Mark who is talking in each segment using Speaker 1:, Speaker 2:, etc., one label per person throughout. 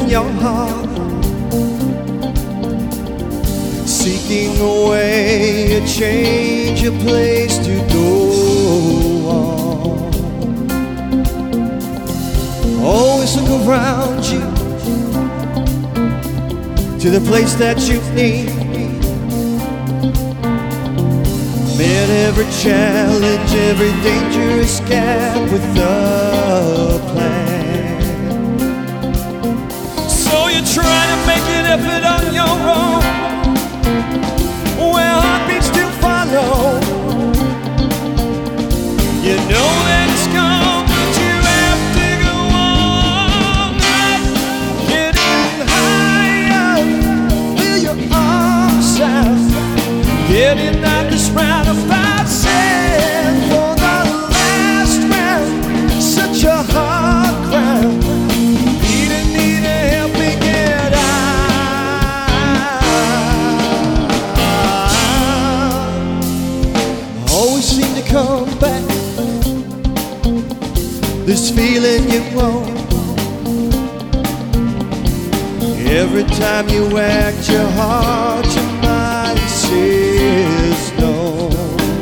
Speaker 1: your heart, seeking a way to change a place to go on. Always look around you to the place that you need. Met every challenge, every dangerous gap with a plan. So you're trying to make an effort on your own, where heartbeats do follow. You know that it's gone, but you have to go on up, getting higher, feel your arms out, getting out this roundabout sand for the last round. Such a hard ground, need to help me get out. Always seem to come back, this feeling you want. Every time you act your heart, your mind says no.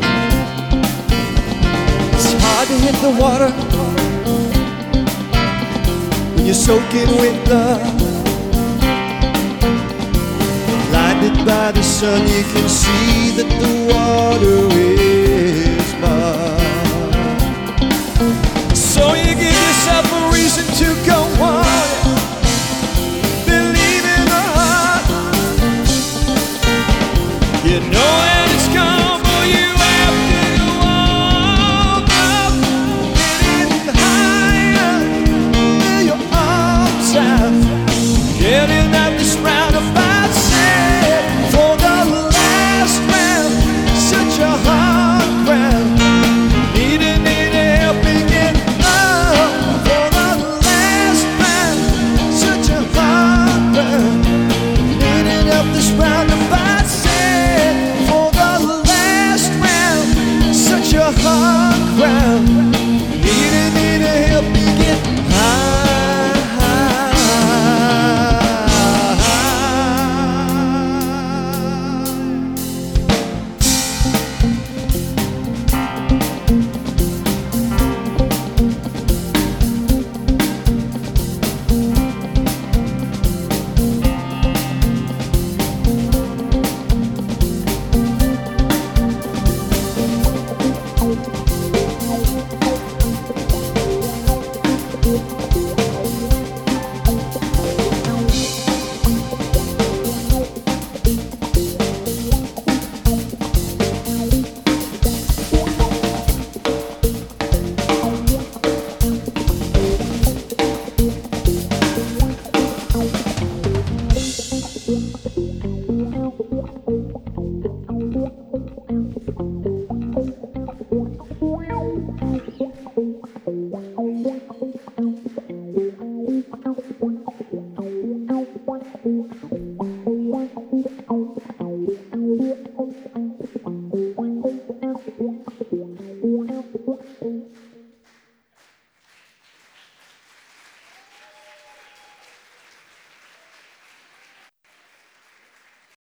Speaker 1: It's hard to hit the water when you're soaking with love. Blinded by the sun, you can see that the water is mud. So you give yourself a reason to go on, believe in the heart. You know that it's gone, but you have to go on up, getting higher, feel your arms out, getting out this roundabout sand for the last round. Such a hard ground, need to help me get up for the last round. Such a hard ground, needing up this roundabout sand for the last round. Such a hard ground, need to help me get high.
Speaker 2: Oh,